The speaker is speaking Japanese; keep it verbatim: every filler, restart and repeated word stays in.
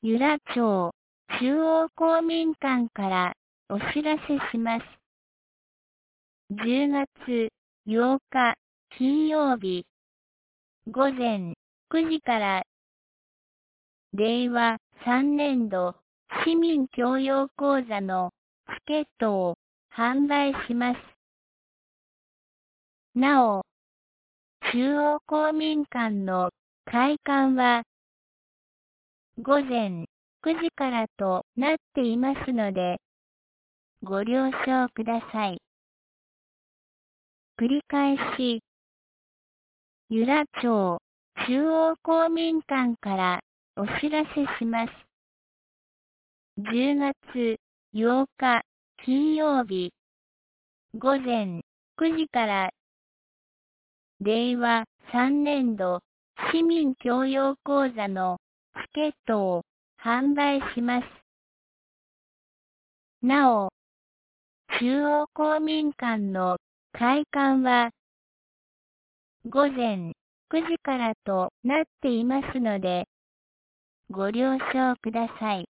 由良町中央公民館からお知らせします。じゅうがつようか金曜日午前くじかられいわさんねんど市民教養講座のチケットを販売します。なお、中央公民館の開館は午前くじからとなっていますので、ご了承ください。繰り返し、由良町中央公民館からお知らせします。じゅうがつようか金曜日午前くじかられいわさんねんど市民教養講座のチケットを販売します。なお、中央公民館の開館は午前くじからとなっていますので、ご了承ください。